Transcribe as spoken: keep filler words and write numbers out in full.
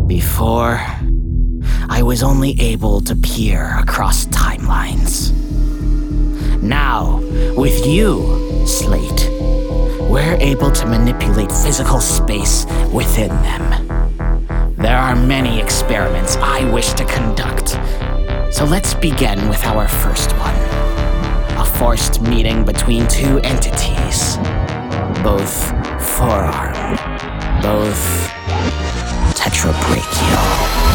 Before, I was only able to peer across timelines. Now, with you, Slate, we're able to manipulate physical space within them. There are many experiments I wish to conduct, so let's begin with our first one. A forced meeting between two entities, both forearmed, both tetrabrachial.